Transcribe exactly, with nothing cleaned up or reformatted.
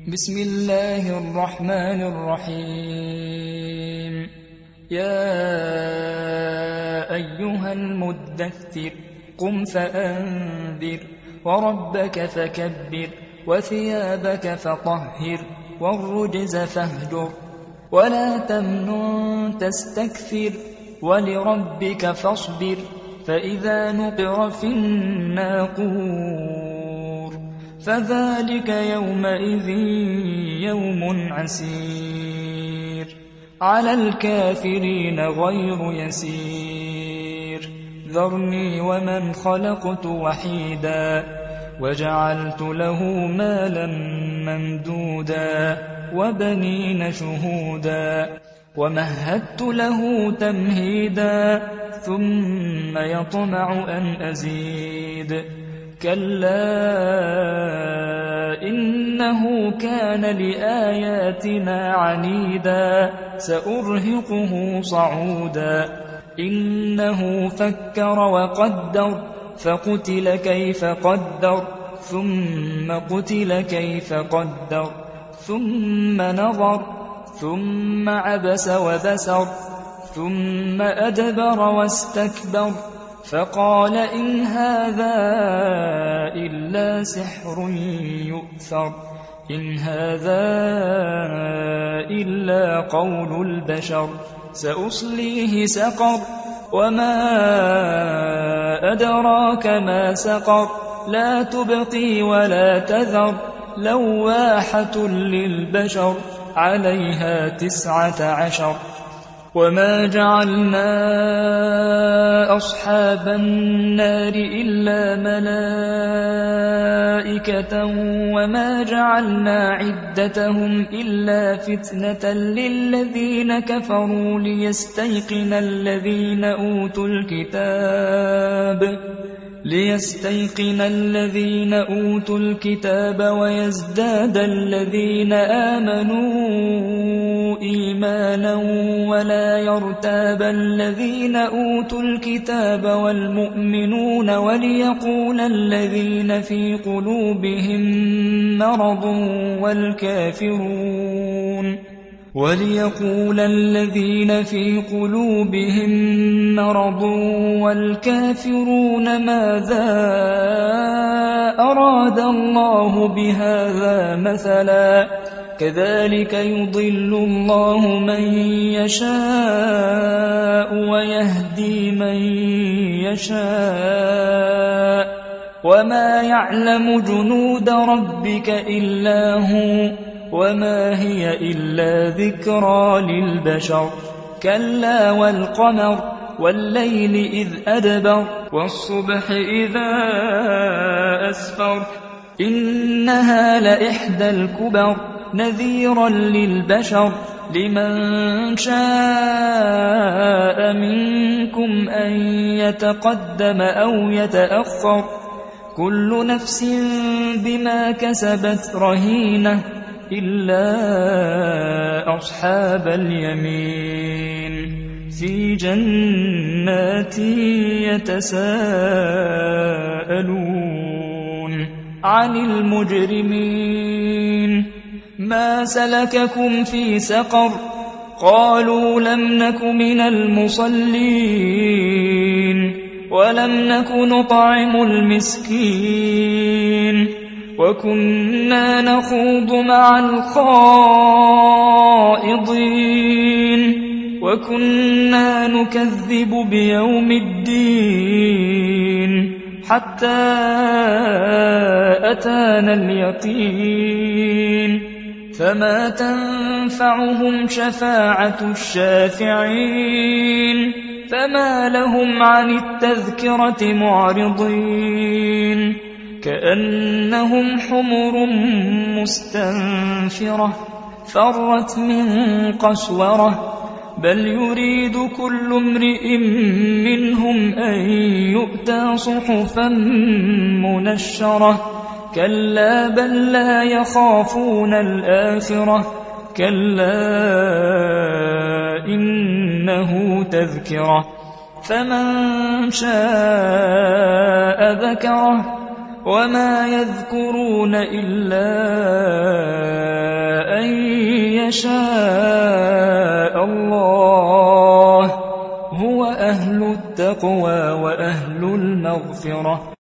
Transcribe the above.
بسم الله الرحمن الرحيم. يا أيها المدثر قم فأنذر وربك فكبر وثيابك فطهر والرجز فاهجر ولا تمنن تستكثر ولربك فاصبر فإذا نقر في الناقور فذلك يومئذ يوم عسير على الكافرين غير يسير ذرني ومن خلقت وحيدا وجعلت له مالا ممدودا وبنين شهودا ومهدت له تمهيدا ثم يطمع أن أزيد كلا إنه كان لآياتنا عنيدا سأرهقه صعودا إنه فكر وقدر فقتل كيف قدر ثم قتل كيف قدر ثم نظر ثم عبس وبسر ثم أدبر واستكبر فقال إن هذا إلا سحر يؤثر إن هذا إلا قول البشر سأصليه سقر وما أدراك ما سقر لا تبقي ولا تذر لواحة للبشر عليها تسعة عشر وما جعلنا أصحاب النار إلا ملائكة وما جعلنا عدتهم إلا فتنة للذين كفروا ليستيقن الذين أوتوا الكتاب ليستيقن الذين أوتوا الكتاب ويزداد الذين آمنوا إيمانا ولا يرتاب الذين أوتوا الكتاب والمؤمنون وليقول الذين في قلوبهم مرض والكافرون وليقول الذين في قلوبهم مرض والكافرون ماذا أراد الله بهذا مثلا كذلك يضل الله من يشاء ويهدي من يشاء وما يعلم جنود ربك إلا هو وما هي إلا ذكرى للبشر كلا والقمر والليل إذ أدبر والصبح إذا أسفر إنها لإحدى الكبر نذيرا للبشر لمن شاء منكم أن يتقدم أو يتأخر كل نفس بما كسبت رهينة إلا أصحاب اليمين في جنات يتساءلون عن المجرمين ما سلككم في سقر قالوا لم نك من المصلين ولم نك نطعم المسكين وكنا نخوض مع الخائضين وكنا نكذب بيوم الدين حتى أتانا اليقين فما تنفعهم شفاعة الشافعين فما لهم عن التذكرة معرضين كأنهم حمر مستنفرة فرت من قسورة بل يريد كل امرئ منهم أن يؤتى صحفا منشرة كلا بل لا يخافون الآخرة كلا إنه تذكرة فمن شاء ذكره وما يذكرون إلا يشاء الله هو أهل التقوى وأهل المغفرة.